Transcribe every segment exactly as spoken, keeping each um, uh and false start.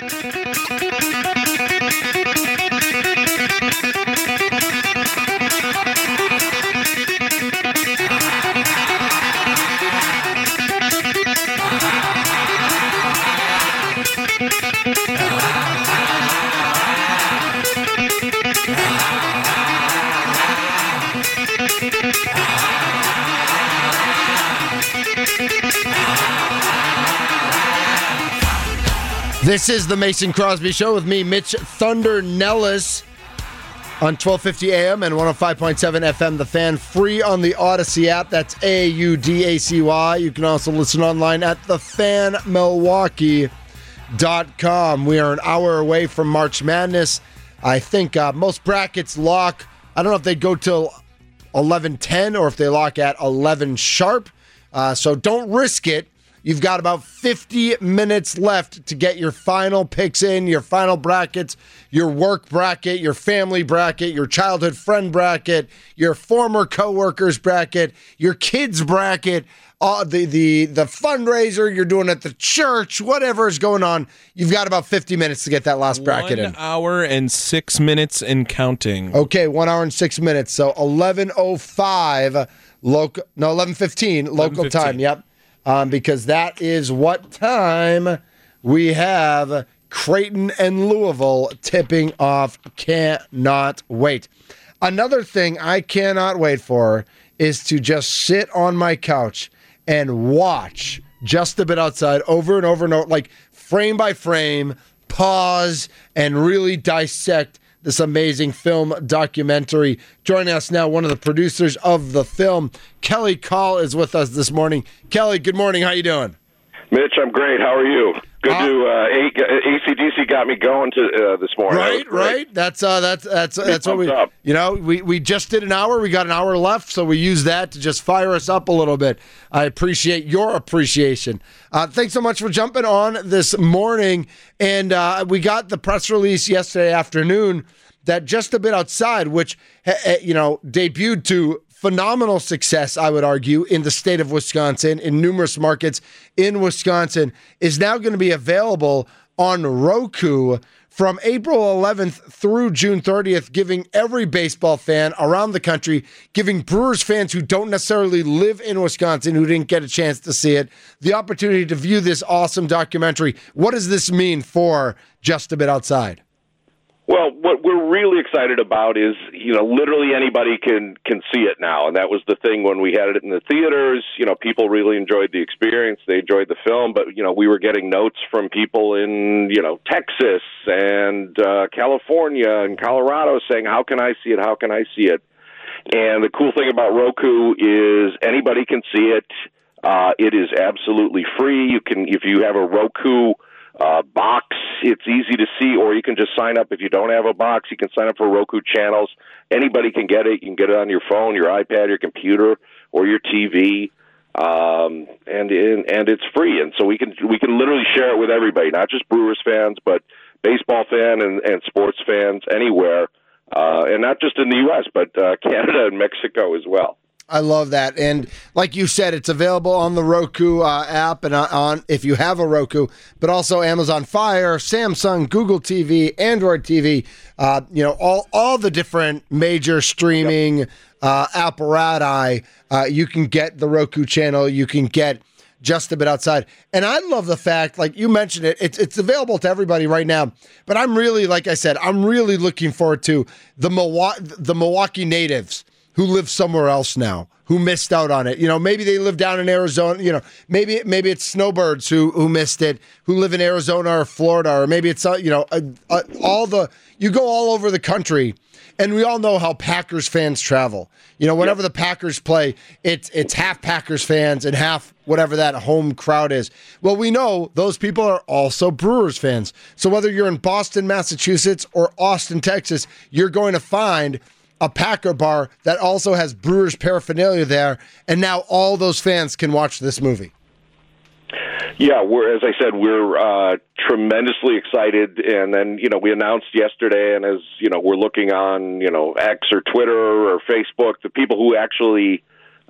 This is the Mason Crosby Show with me, Mitch Thunder Nellis, on twelve fifty A M and one oh five point seven F M. The Fan, free on the Odyssey app. That's A U D A C Y. You can also listen online at the fan milwaukee dot com. We are an hour away from March Madness. I think uh, most brackets lock. I don't know if they go till eleven ten or if they lock at eleven sharp. Uh, so don't risk it. You've got about fifty minutes left to get your final picks in, your final brackets, your work bracket, your family bracket, your childhood friend bracket, your former coworkers bracket, your kids bracket, uh, the, the, the fundraiser you're doing at the church, whatever is going on. You've got about fifty minutes to get that last bracket in. One hour and six minutes and counting. Okay, one hour and six minutes. So eleven oh five local, no, eleven fifteen local time. Yep. Um, because that is what time we have Creighton and Louisville tipping off. Cannot wait. Another thing I cannot wait for is to just sit on my couch and watch Just a Bit Outside over and over and over, like frame by frame, pause, and really dissect this amazing film documentary. Joining us now, one of the producers of the film, Kelly Call, is with us this morning. Kelly, good morning. How you doing? Mitch, I'm great. How are you? Good uh, to uh, A C D C got me going to uh, this morning. Right, right. That's uh, that's that's that's what we. Up. You know, we we just did an hour. We got an hour left, so we use that to just fire us up a little bit. I appreciate your appreciation. Uh, thanks so much for jumping on this morning. And uh, we got the press release yesterday afternoon that Just a Bit Outside, which you know debuted to phenomenal success, I would argue, in the state of Wisconsin, in numerous markets in Wisconsin, is now going to be available on Roku from April eleventh through June thirtieth, giving every baseball fan around the country, giving Brewers fans who don't necessarily live in Wisconsin, who didn't get a chance to see it, the opportunity to view this awesome documentary. What does this mean for Just a Bit Outside? Well, what we're really excited about is, you know, literally anybody can can see it now. And that was the thing when we had it in the theaters. You know, people really enjoyed the experience. They enjoyed the film. But, you know, we were getting notes from people in, you know, Texas and uh, California and Colorado saying, how can I see it? How can I see it? And the cool thing about Roku is anybody can see it. Uh, it is absolutely free. You can, if you have a Roku Uh, box, it's easy to see, or you can just sign up. If you don't have a box, you can sign up for Roku channels. Anybody can get it. You can get it on your phone, your iPad, your computer, or your T V, um, and, and and it's free. And so we can we can literally share it with everybody, not just Brewers fans, but baseball fan and, and sports fans anywhere, uh, and not just in the U S, but uh, Canada and Mexico as well. I love that. And like you said, it's available on the Roku uh, app and on if you have a Roku, but also Amazon Fire, Samsung, Google T V, Android T V, uh, you know, all, all the different major streaming yep. uh, apparati. Uh, you can get the Roku channel. You can get Just a Bit Outside. And I love the fact, like you mentioned it, it's, it's available to everybody right now. But I'm really, like I said, I'm really looking forward to the Milwaukee, the Milwaukee natives who live somewhere else now, who missed out on it. You know, maybe they live down in Arizona. You know, maybe maybe it's snowbirds who who missed it, who live in Arizona or Florida, or maybe it's, uh, you know, uh, uh, all the, you go all over the country, and we all know how Packers fans travel. You know, whenever yep. the Packers play, it's it's half Packers fans and half whatever that home crowd is. Well, we know those people are also Brewers fans. So whether you're in Boston, Massachusetts, or Austin, Texas, you're going to find a Packer bar that also has Brewers paraphernalia there, and now all those fans can watch this movie. Yeah, we're, as I said, we're uh, tremendously excited, and then, you know, we announced yesterday, and as, you know, we're looking on, you know, X or Twitter or Facebook, the people who actually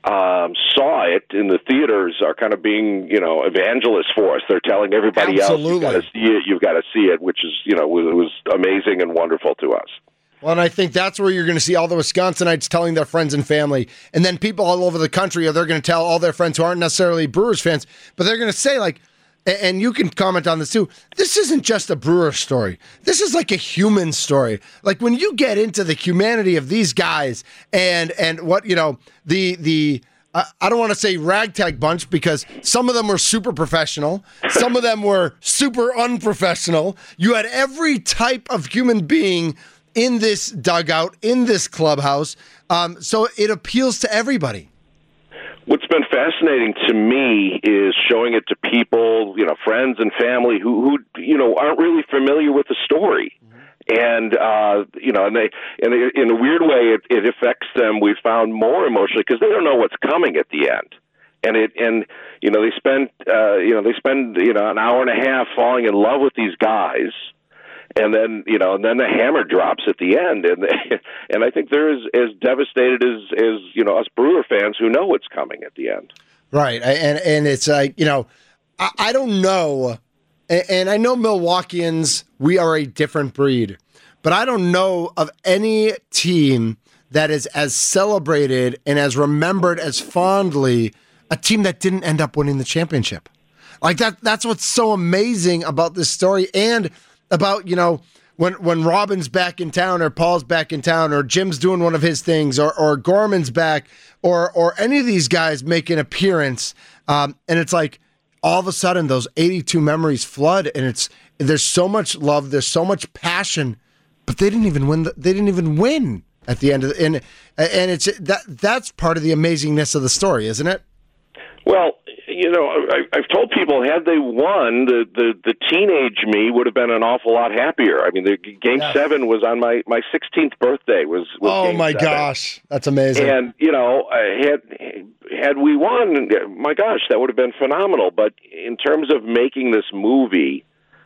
um, saw it in the theaters are kind of being, you know, evangelists for us. They're telling everybody Absolutely. else, you've got to see it, you've got to see it, which is, you know, was, was amazing and wonderful to us. Well, and I think that's where you're going to see all the Wisconsinites telling their friends and family, and then people all over the country, they're going to tell all their friends who aren't necessarily Brewers fans, but they're going to say, like, and you can comment on this too, this isn't just a Brewer story. This is like a human story. Like when you get into the humanity of these guys and and what, you know, the the uh, I don't want to say ragtag bunch because some of them were super professional. Some of them were super unprofessional. You had every type of human being in this dugout, in this clubhouse. Um, so it appeals to everybody. What's been fascinating to me is showing it to people, you know, friends and family who, who you know, aren't really familiar with the story. And, uh, you know, and they, and they, in a weird way, it, it affects them, we've found, more emotionally because they don't know what's coming at the end. And it, and, you know, they spend, uh, you know, they spend, you know, an hour and a half falling in love with these guys. And then, you know, and then the hammer drops at the end. And, and I think they're as, as devastated as, as, you know, us Brewer fans who know what's coming at the end. Right. And, and it's like, you know, I, I don't know. And I know Milwaukeeans, we are a different breed, but I don't know of any team that is as celebrated and as remembered as fondly a team that didn't end up winning the championship. Like that, that's what's so amazing about this story and about, you know, when when Robin's back in town or Paul's back in town or Jim's doing one of his things or or Gorman's back or or any of these guys make an appearance. Um, and it's like, all of a sudden those eighty-two memories flood and it's there's so much love, there's so much passion, but they didn't even win the, they didn't even win at the end of the, and and it's that that's part of the amazingness of the story, isn't it? Well, you know, I, I've told people had they won, the, the, the teenage me would have been an awful lot happier. I mean, the game yeah. seven was on my, my sixteenth birthday. Was, was oh game my seven. Gosh, that's amazing. And you know, had had we won, my gosh, that would have been phenomenal. But in terms of making this movie,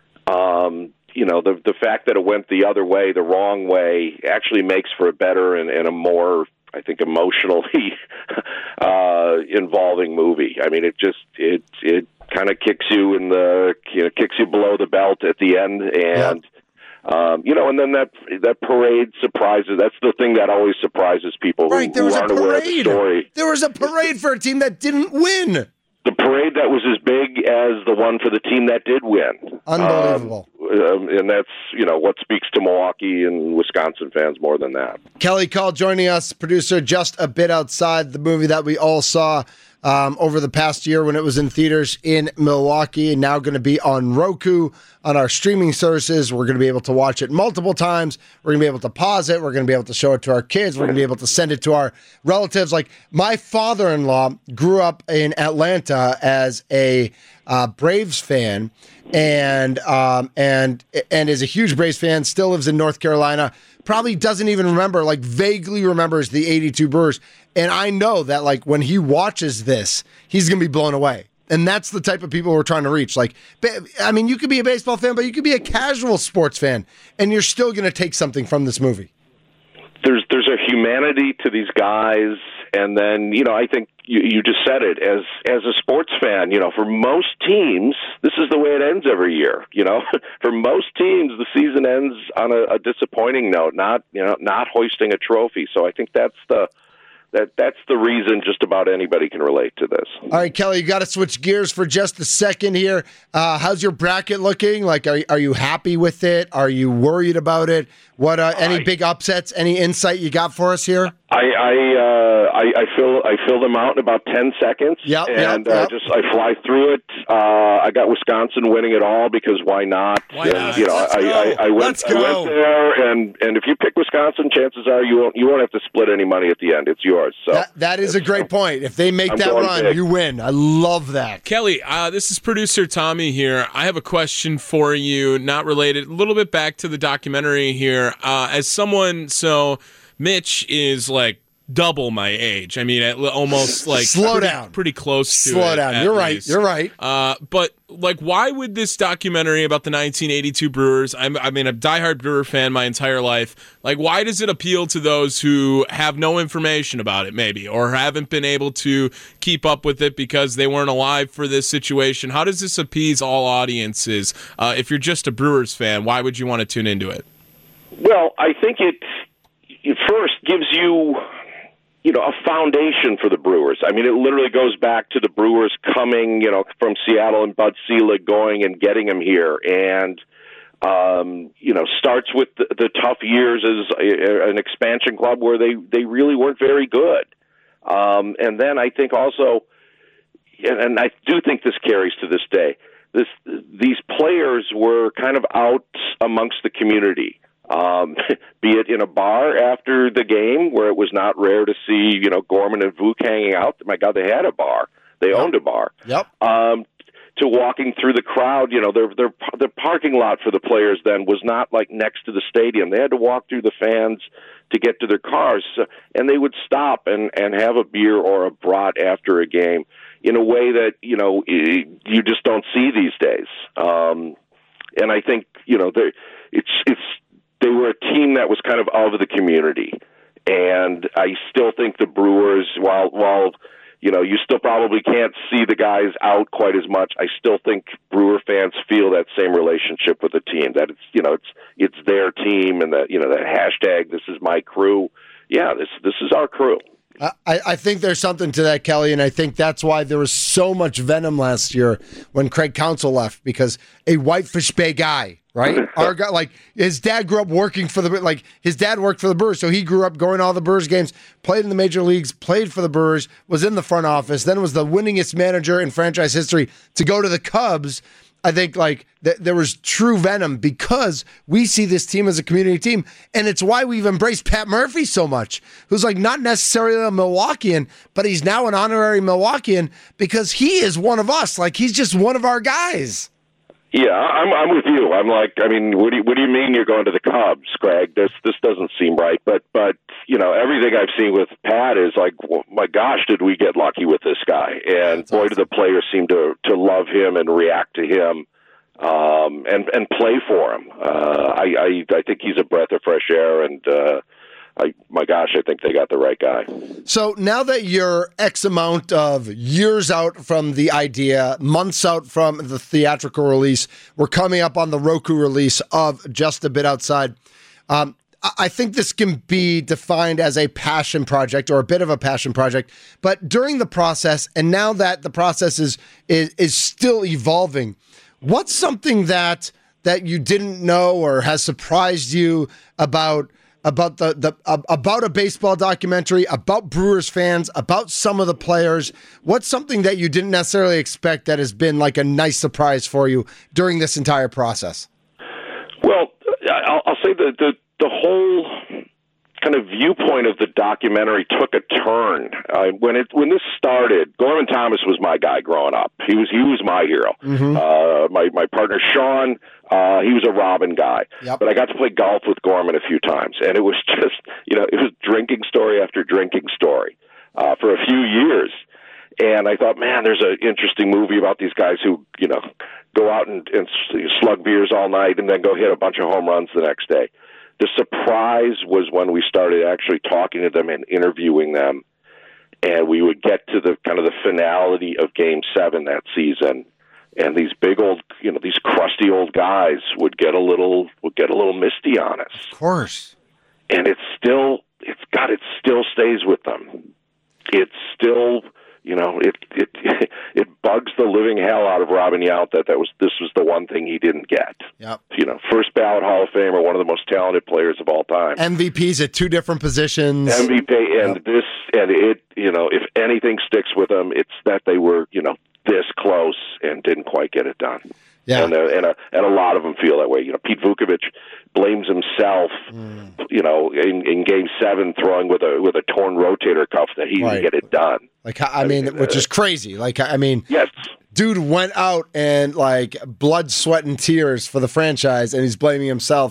um, you know, the the fact that it went the other way, the wrong way, actually makes for a better and, and a more, I think, emotionally uh, involving movie. I mean, it just it it kind of kicks you in the you know kicks you below the belt at the end, and yep. um, you know, and then that that parade surprises. That's the thing that always surprises people right, who, who aren't aware of the story. There was a parade for a team that didn't win. The parade that was as big as the one for the team that did win. Unbelievable. Um, and that's, you know, what speaks to Milwaukee and Wisconsin fans more than that. Kelly Call joining us, producer Just a Bit Outside, the movie that we all saw um, over the past year when it was in theaters in Milwaukee, and now going to be on Roku, on our streaming services. We're going to be able to watch it multiple times. We're going to be able to pause it. We're going to be able to show it to our kids. We're going to be able to send it to our relatives. Like, my father-in-law grew up in Atlanta as a uh, Braves fan, and um, and and is a huge Braves fan, still lives in North Carolina, probably doesn't even remember, like vaguely remembers the eighty-two Brewers. And I know that, like, when he watches this, he's going to be blown away. And that's the type of people we're trying to reach. Like, I mean, you could be a baseball fan, but you could be a casual sports fan, and you're still going to take something from this movie. There's there's a humanity to these guys, and then, you know, I think you, you just said it, as as a sports fan, you know, for most teams, this is the way it ends every year. You know, for most teams, the season ends on a, a disappointing note, not you know, not hoisting a trophy. So I think that's the That that's the reason just about anybody can relate to this. All right, Kelly, you got to switch gears for just a second here. Uh, how's your bracket looking? Like, are are you happy with it? Are you worried about it? What uh, any I, big upsets? Any insight you got for us here? I I, uh, I I fill I fill them out in about ten seconds. Yep, and yep, yep. Uh, just I fly through it. Uh, I got Wisconsin winning it all because why not? Why not? And, you know, Let's I, go. I, I went Let's I went go. there, and, and if you pick Wisconsin, chances are you won't you won't have to split any money at the end. It's yours. So that, that is a great point. If they make I'm that going run, big. you win. I love that. Kelly, uh, this is producer Tommy here. I have a question for you, not related, a little bit back to the documentary here. Uh, as someone, so Mitch is like double my age. I mean, at, almost like slow pretty, down, pretty close to slow it. down. You're right. Least. You're right. Uh, but like, why would this documentary about the nineteen eighty-two Brewers? I'm, I mean, a diehard Brewer fan my entire life. Like, why does it appeal to those who have no information about it, maybe, or haven't been able to keep up with it because they weren't alive for this situation? How does this appease all audiences? Uh, if you're just a Brewers fan, why would you want to tune into it? Well, I think it, it first gives you, you know, a foundation for the Brewers. I mean, it literally goes back to the Brewers coming, you know, from Seattle and Bud Selig going and getting him here, and um, you know, starts with the, the tough years as a, an expansion club where they they really weren't very good, um, and then I think also, and I do think this carries to this day. This these players were kind of out amongst the community. Um, be it in a bar after the game where it was not rare to see, you know, Gorman and Vuk hanging out. My God, they had a bar. They yep. owned a bar. Yep. Um, to walking through the crowd, you know, their their their parking lot for the players then was not like next to the stadium. They had to walk through the fans to get to their cars, so, and they would stop and and have a beer or a brat after a game in a way that, you know, you just don't see these days. Um, and I think, you know, it's it's. They were a team that was kind of of the community, and I still think the Brewers, while while you know you still probably can't see the guys out quite as much, I still think Brewer fans feel that same relationship with the team. That it's you know it's it's their team, and that you know that hashtag "This is my crew." Yeah, this this is our crew. I, I think there's something to that, Kelly, and I think that's why there was so much venom last year when Craig Counsell left, because a Whitefish Bay guy, right? Our guy, like his dad grew up working for the like his dad worked for the Brewers, so he grew up going to all the Brewers games, played in the major leagues, played for the Brewers, was in the front office, then was the winningest manager in franchise history to go to the Cubs. I think like th- there was true venom because we see this team as a community team, and it's why we've embraced Pat Murphy so much, who's like not necessarily a Milwaukeean, but he's now an honorary Milwaukeean because he is one of us. Like he's just one of our guys. Yeah, I'm I'm with you. I'm like, I mean, what do you, what do you mean you're going to the Cubs, Greg? This this doesn't seem right. But but you know, everything I've seen with Pat is like, well, my gosh, did we get lucky with this guy? And That's boy, awesome. Do the players seem to to love him and react to him, um, and and play for him. Uh, I, I I think he's a breath of fresh air, and uh, I my gosh, I think they got the right guy. So now that you're X amount of years out from the idea, months out from the theatrical release, we're coming up on the Roku release of Just a Bit Outside. Um, I think this can be defined as a passion project or a bit of a passion project. But during the process, and now that the process is is, is still evolving, what's something that that you didn't know or has surprised you about? About the, the uh, about a baseball documentary, about Brewers fans, about some of the players? What's something that you didn't necessarily expect that has been like a nice surprise for you during this entire process? Well, I'll, I'll say the, the the whole kind of viewpoint of the documentary took a turn uh, when it when this started. Gorman Thomas was my guy growing up. He was he was my hero. Mm-hmm. Uh, my my partner Sean. Uh, he was a Robin guy, yep. But I got to play golf with Gorman a few times, and it was just, you know, it was drinking story after drinking story uh, for a few years. And I thought, man, there's an interesting movie about these guys who, you know, go out and, and slug beers all night and then go hit a bunch of home runs the next day. The surprise was when we started actually talking to them and interviewing them, and we would get to the kind of the finality of Game Seven that season. And these big old, you know, these crusty old guys would get a little, would get a little misty on us. Of course. And it's still, it's got, it still stays with them. It's still, you know, it it it bugs the living hell out of Robin Yount that that was this was the one thing he didn't get. Yep. You know, first ballot Hall of Famer, one of the most talented players of all time. M V Ps at two different positions. M V P, and yep. this, and it, you know, if anything sticks with them, it's that they were, you know, this close and didn't quite get it done. Yeah. And, uh, and, a, and a lot of them feel that way. You know, Pete Vukovich blames himself, mm. you know, in, in Game Seven, throwing with a with a torn rotator cuff that he right. didn't get it done. Like, I mean, I mean which uh, is crazy. Like, I mean, yes. Dude went out and, like, blood, sweat, and tears for the franchise, and he's blaming himself.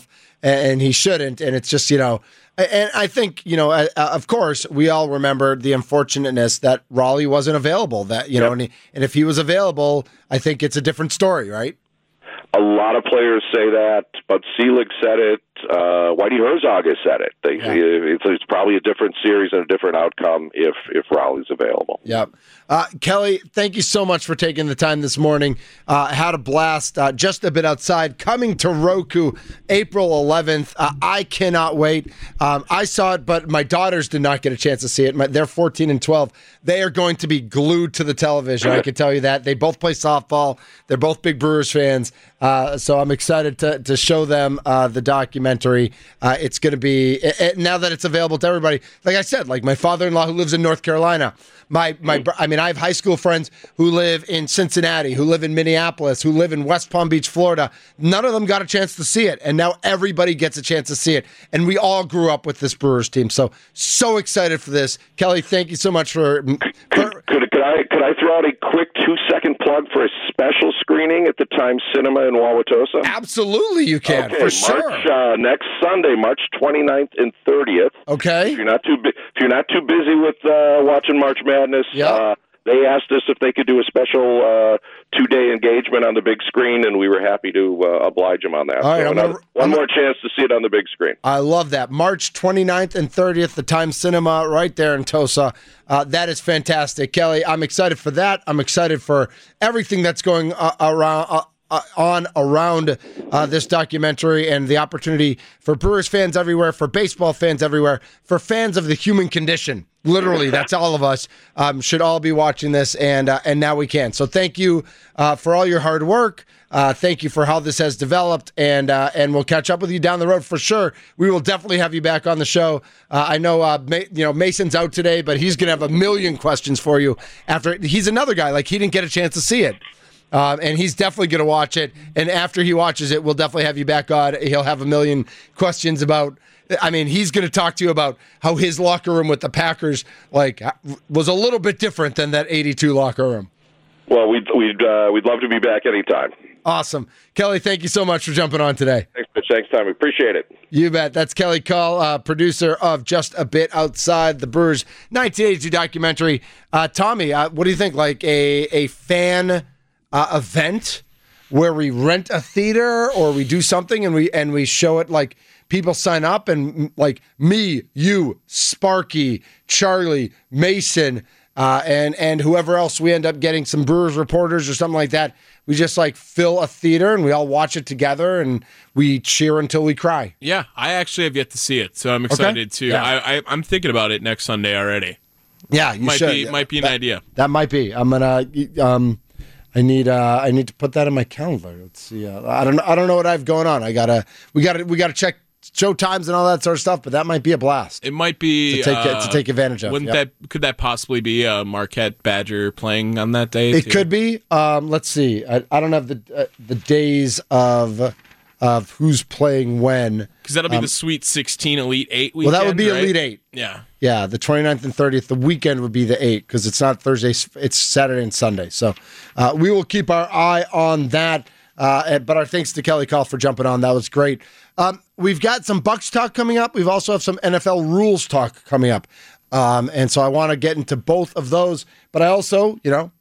and he shouldn't. And it's just, you know, and I think, you know, uh, of course, we all remember the unfortunateness that Raleigh wasn't available. That, you yep. know, and, he, and if he was available, I think it's a different story, right? A lot of players say that, but Selig said it. Uh, Whitey Herzog has said it. They, yeah. it's, it's probably a different series and a different outcome if if Raleigh's available. Yep. Uh, Kelly, thank you so much for taking the time this morning. Uh, had a blast. Uh, just a bit outside. Coming to Roku, April eleventh. Uh, I cannot wait. Um, I saw it, but my daughters did not get a chance to see it. My, they're fourteen and twelve. They are going to be glued to the television. I can tell you that. They both play softball. They're both big Brewers fans. Uh, so I'm excited to to show them uh, the documentary. Uh, it's going to be it, it, now that it's available to everybody. Like I said, like my father-in-law who lives in North Carolina. My my I mean, I have high school friends who live in Cincinnati, who live in Minneapolis, who live in West Palm Beach, Florida. None of them got a chance to see it, and now everybody gets a chance to see it. And we all grew up with this Brewers team, so so excited for this. Kelly, thank you so much for. for could, could, could I could I throw out a quick two second plug for a special screening at the Times Cinema in Wauwatosa? Absolutely, you can okay, for March, sure. Uh, next Sunday, March twenty-ninth and thirtieth. Okay. If you're not too bu- if you're not too busy with uh, watching March Madness, yep. uh, they asked us if they could do a special uh, two-day engagement on the big screen, and we were happy to uh, oblige them on that. All right, so another, another, one I'm more chance to see it on the big screen. I love that. March twenty-ninth and thirtieth, the Times Cinema right there in Tosa. Uh, that is fantastic. Kelly, I'm excited for that. I'm excited for everything that's going uh, around. Uh, Uh, on around uh, this documentary and the opportunity for Brewers fans everywhere, for baseball fans everywhere, for fans of the human condition. Literally, that's all of us um, should all be watching this, and uh, and now we can. So thank you uh, for all your hard work. Uh, thank you for how this has developed, and uh, and we'll catch up with you down the road for sure. We will definitely have you back on the show. Uh, I know uh, Ma- you know Mason's out today, but he's going to have a million questions for you after. He's another guy, like he didn't get a chance to see it. Um, and he's definitely going to watch it. And after he watches it, we'll definitely have you back on. He'll have a million questions about, I mean, he's going to talk to you about how his locker room with the Packers, like, was a little bit different than that eighty-two locker room. Well, we'd, we'd, uh, we'd love to be back anytime. Awesome. Kelly, thank you so much for jumping on today. Thanks, Mitch. Thanks, Tom. We appreciate it. You bet. That's Kelly Call, uh, producer of Just a Bit Outside, the Brewers nineteen eighty-two documentary. Uh, Tommy, uh, what do you think? Like a, a fan... Uh, event where we rent a theater or we do something and we and we show it, like people sign up and like me, you, Sparky, Charlie, Mason, uh, and and whoever else, we end up getting some Brewers reporters or something like that. We just like fill a theater and we all watch it together and we cheer until we cry. Yeah, I actually have yet to see it, so I'm excited okay. too. Yeah. I, I, I'm thinking about it next Sunday already. Yeah, you might should. be might be an that, idea. That might be. I'm gonna. Um, I need uh, I need to put that in my calendar. Let's see. Uh, I don't I don't know what I have going on. I gotta we gotta we gotta check show times and all that sort of stuff. But that might be a blast. It might be to take uh, to take advantage of. Wouldn't yep. that could that possibly be a Marquette Badger playing on that day? It too? could be. Um, let's see. I, I don't have the uh, the days of of who's playing when. Because that'll be um, the Sweet sixteen Elite Eight weekend. Well, that would be right? Elite Eight. Yeah. Yeah, the twenty-ninth and thirtieth. The weekend would be the eighth because it's not Thursday. It's Saturday and Sunday. So uh, we will keep our eye on that. Uh, but our thanks to Kelly Call for jumping on. That was great. Um, we've got some Bucs talk coming up. We've also have some N F L rules talk coming up. Um, and so I want to get into both of those. But I also, you know,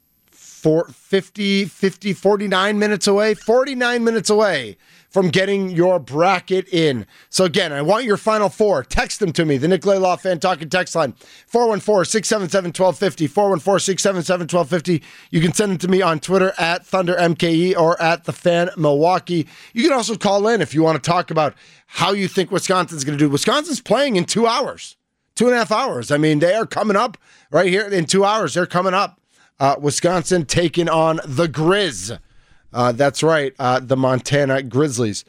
for fifty, fifty, forty-nine minutes away, forty-nine minutes away from getting your bracket in. So again, I want your final four. Text them to me, the Nick Laylaw Fan Talking text line, four one four, six seven seven, one two five zero, four one four, six seven seven, one two five zero. You can send them to me on Twitter at Thunder M K E or at The Fan Milwaukee. You can also call in if you want to talk about how you think Wisconsin's going to do. Wisconsin's playing in two hours, two and a half hours. I mean, they are coming up right here in two hours. They're coming up. Uh, Wisconsin taking on the Grizz. Uh, that's right, uh, the Montana Grizzlies.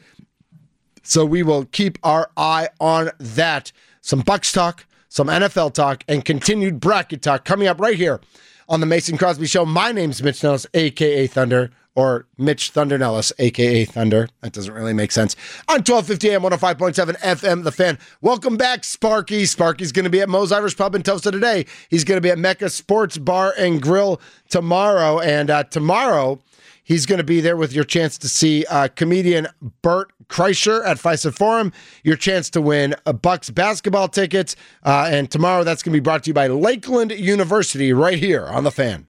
So we will keep our eye on that. Some Bucs talk, some N F L talk, and continued bracket talk coming up right here on the Mason Crosby Show. My name's Mitch Nellis, a k a. Thunder. or Mitch Thundernellis, a k a. Thunder. That doesn't really make sense. On twelve fifty A M, one oh five point seven F M, The Fan. Welcome back, Sparky. Sparky's going to be at Moe's Irish Pub in Tosa today. He's going to be at Mecca Sports Bar and Grill tomorrow. And uh, tomorrow, he's going to be there with your chance to see uh, comedian Bert Kreischer at Fiserv Forum, your chance to win a Bucks basketball tickets. Uh, and tomorrow, that's going to be brought to you by Lakeland University right here on The Fan.